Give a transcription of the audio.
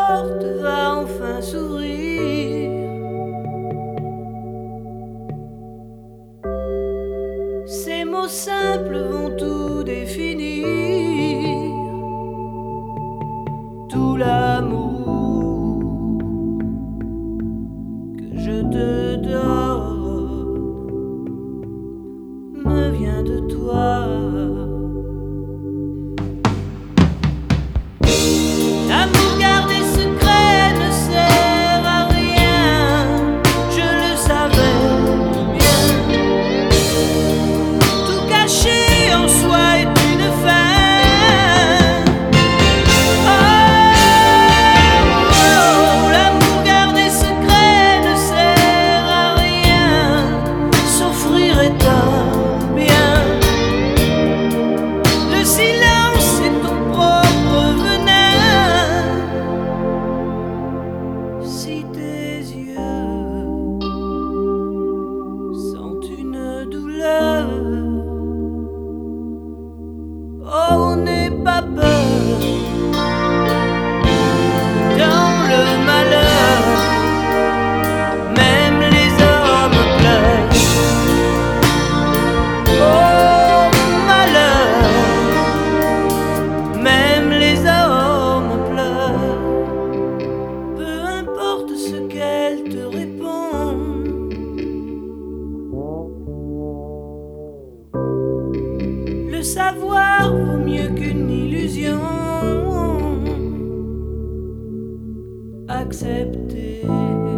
porte va enfin s'ouvrir. Ces mots simples vont tout définir, tout l'amour que je te donne me vient de toi. L'amour gardé secret ne sert à rien, je le savais bien. Tout caché en soi est une fin. Oh, oh, l'amour gardé secret ne sert à rien, s'offrir est un bien. Le silence est ton propre venin. Si tes yeux sentent une douleur, oh, n'aie pas peur. Dans le malheur, même les hommes pleurent. Oh, malheur, même les hommes pleurent. Peu importe ce qu'elle te répond, le savoir vaut mieux qu'une illusion. Accepter